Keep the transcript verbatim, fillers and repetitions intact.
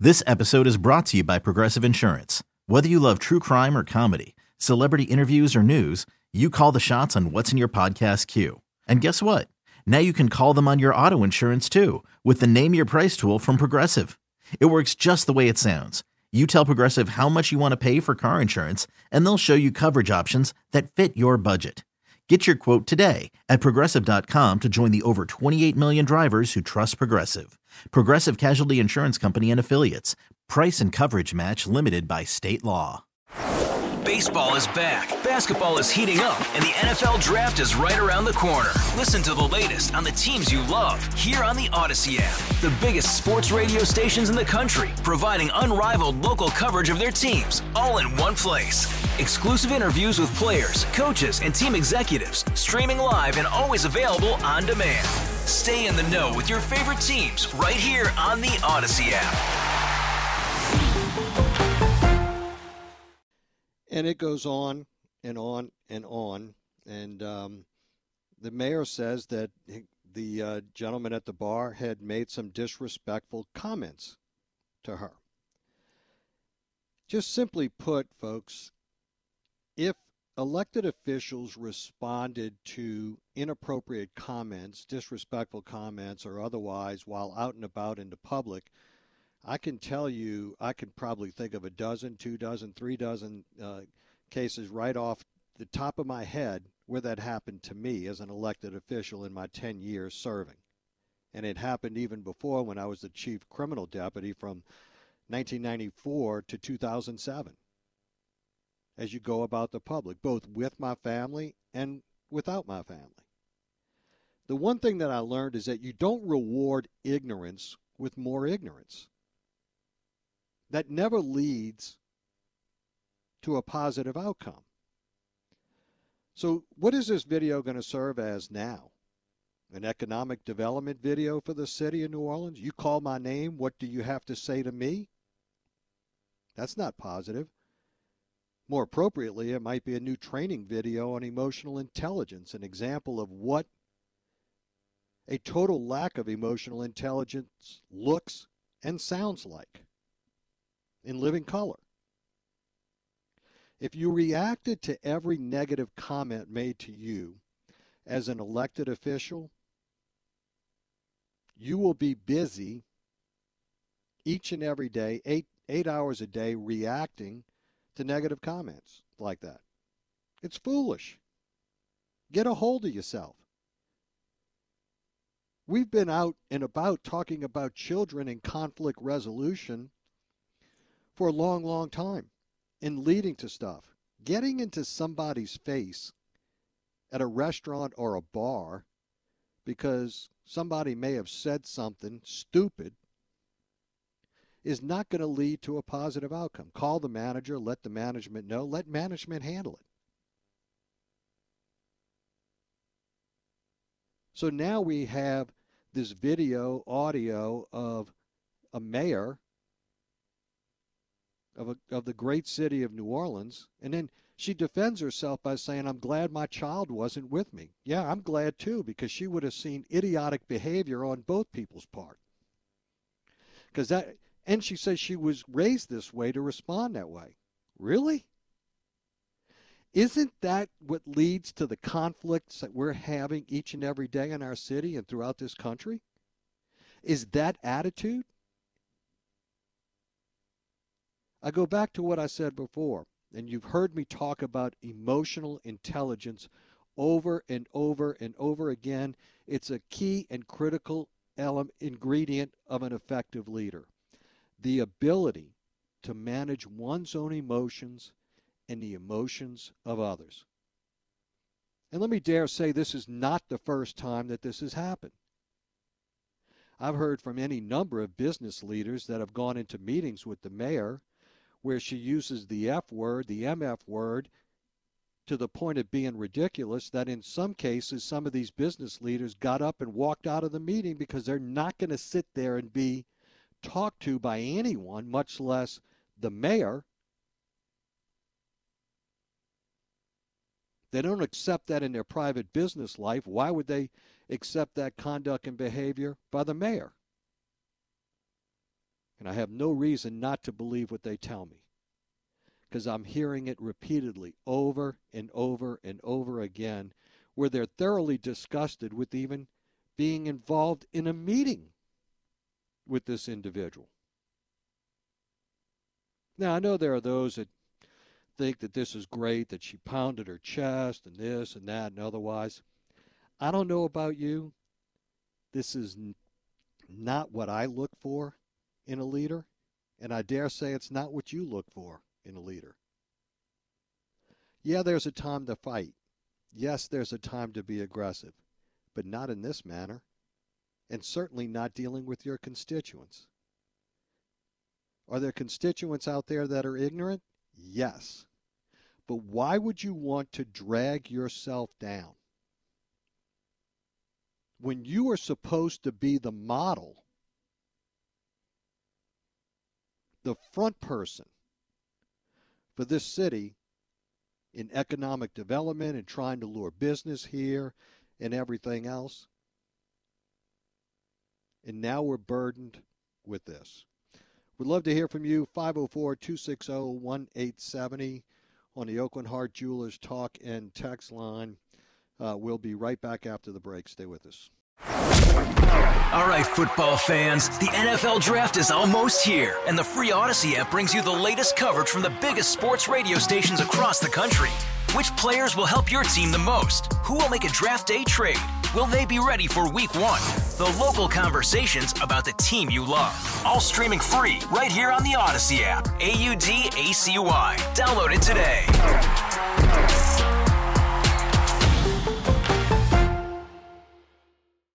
This episode is brought to you by Progressive Insurance. Whether you love true crime or comedy, celebrity interviews or news, you call the shots on what's in your podcast queue. And guess what? Now you can call them on your auto insurance too with the Name Your Price tool from Progressive. It works just the way it sounds. You tell Progressive how much you want to pay for car insurance, and they'll show you coverage options that fit your budget. Get your quote today at Progressive dot com to join the over twenty-eight million drivers who trust Progressive. Progressive Casualty Insurance Company and Affiliates. Price and coverage match limited by state law. Baseball is back, basketball is heating up, and the N F L Draft is right around the corner. Listen to the latest on the teams you love here on the Odyssey app. The biggest sports radio stations in the country, providing unrivaled local coverage of their teams, all in one place. Exclusive interviews with players, coaches, and team executives, streaming live and always available on demand. Stay in the know with your favorite teams right here on the Odyssey app. And it goes on and on and on. And um, the mayor says that the uh, gentleman at the bar had made some disrespectful comments to her. Just simply put, folks, if elected officials responded to inappropriate comments, disrespectful comments or otherwise while out and about in the public, I can tell you, I can probably think of a dozen, two dozen, three dozen uh, cases right off the top of my head where that happened to me as an elected official in my ten years serving. And it happened even before when I was the chief criminal deputy from nineteen ninety-four to two thousand seven. As you go about the public, both with my family and without my family. The one thing that I learned is that you don't reward ignorance with more ignorance. That never leads to a positive outcome. So what is this video going to serve as now? An economic development video for the city of New Orleans? You call my name, what do you have to say to me? That's not positive. More appropriately, it might be a new training video on emotional intelligence, an example of what a total lack of emotional intelligence looks and sounds like in living color. If you reacted to every negative comment made to you as an elected official, you will be busy each and every day, eight, eight hours a day, reacting to negative comments like that. It's foolish. Get a hold of yourself. We've been out and about talking about children and conflict resolution for a long, long time and leading to stuff. Getting into somebody's face at a restaurant or a bar because somebody may have said something stupid is not going to lead to a positive outcome. Call the manager, let the management know, let management handle it. So now we have this video, audio of a mayor of, a, of the great city of New Orleans, and then she defends herself by saying, I'm glad my child wasn't with me. Yeah, I'm glad too, because she would have seen idiotic behavior on both people's part. Because that, and she says she was raised this way to respond that way. Really? Isn't that what leads to the conflicts that we're having each and every day in our city and throughout this country? Is that attitude? I go back to what I said before, and you've heard me talk about emotional intelligence over and over and over again. It's a key and critical element, ingredient of an effective leader. The ability to manage one's own emotions and the emotions of others. And let me dare say this is not the first time that this has happened. I've heard from any number of business leaders that have gone into meetings with the mayor where she uses the F word, the M F word, to the point of being ridiculous, that in some cases some of these business leaders got up and walked out of the meeting because they're not going to sit there and be talked to by anyone, much less the mayor. They don't accept that in their private business life. Why would they accept that conduct and behavior by the mayor? And I have no reason not to believe what they tell me, because I'm hearing it repeatedly over and over and over again, where they're thoroughly disgusted with even being involved in a meeting with this individual. Now, I know there are those that think that this is great, that she pounded her chest and this and that and otherwise. I don't know about you. This is n- not what I look for in a leader, and I dare say it's not what you look for in a leader. Yeah, there's a time to fight. Yes, there's a time to be aggressive, but not in this manner, and certainly not dealing with your constituents. Are there constituents out there that are ignorant? Yes. But why would you want to drag yourself down when you are supposed to be the model, the front person for this city in economic development and trying to lure business here and everything else? And now we're burdened with this. We'd love to hear from you, five oh four, two six oh, one eight seven oh on the Oakland Heart Jewelers Talk and Text line. Uh, we'll be right back after the break. Stay with us. All right, football fans, the N F L Draft is almost here, and the free Odyssey app brings you the latest coverage from the biggest sports radio stations across the country. Which players will help your team the most? Who will make a draft day trade? Will they be ready for week one? The local conversations about the team you love. All streaming free right here on the Odyssey app. A U D A C Y. Download it today.